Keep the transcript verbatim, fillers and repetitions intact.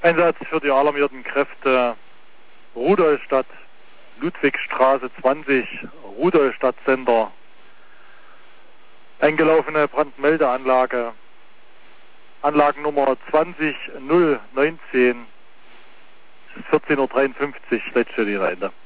Einsatz für die alarmierten Kräfte Rudolstadt, Ludwigstraße zwanzig, Rudolstadt-Sender. Eingelaufene Brandmeldeanlage, Anlagennummer zwanzig null neunzehn, vierzehn Uhr dreiundfünfzig, letzte Ende.